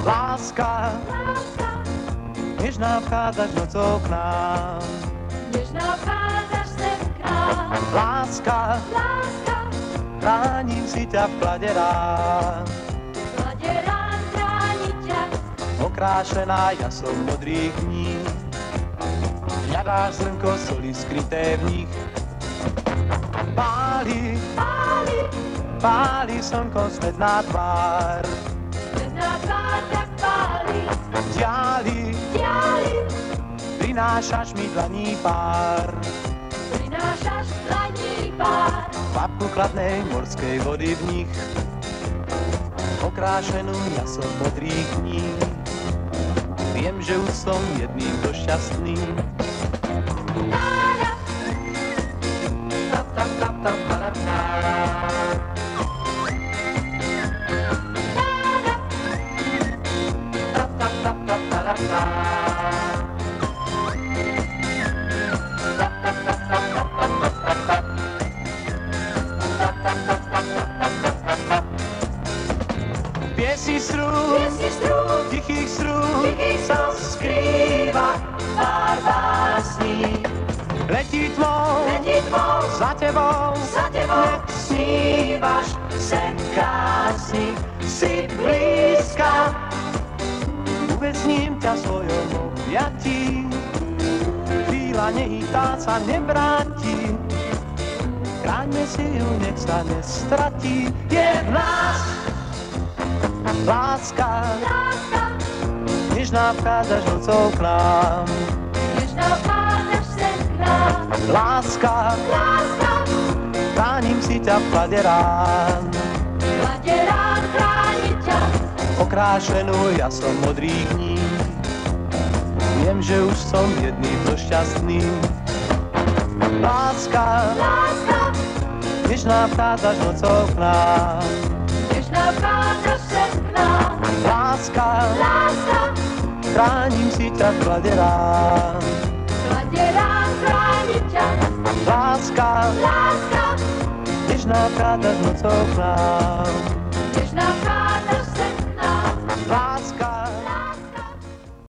Láska, nežná vchádzaš nocou k nám. Nežná vchádzaš sem k nám. Láska, chránim si ťa v klade rán. Klade rán chráni ťa. Okrášlená jasom modrých dní, hľadáš zrnko soli skryté v nich. Páli slnko svetná tvár. Svetná tvár tak páli. Diali, prinášaš mi dlaní pár. Prinášaš dlaní pár. Kvapku chladnej morskej vody v nich, okrášenú jasom modrých dní. Viem, že už som jedným to šťastný. Piesni strún, tichých strún sa skrýva pár básní. Letí tmou, za tebou, nech snívaš sen krásny. Si blízka, uväzním ťa svojom objatí. Chvíľa nehýtá sa nevráti, chráňme si ju, nech sa nestratí. Je v nás láska, nežná vchádzaš nocou k nám. Nežná vchádzaš sem k nám. Láska, chránim si ťa v klade rán. Klade rán chráni ťa. Okrášenú jasom modrých dní, viem, že už som jedný to šťastný. Láska, nežná vchádzaš nocou k nám. Nežná vchádzaš sem k nám. Láska, chránim si ťa v klade rán. Klade rán chráni ťa. Láska, nežná vchádzaš nocou k nám. Nežná vchádzaš sem k nám. Láska,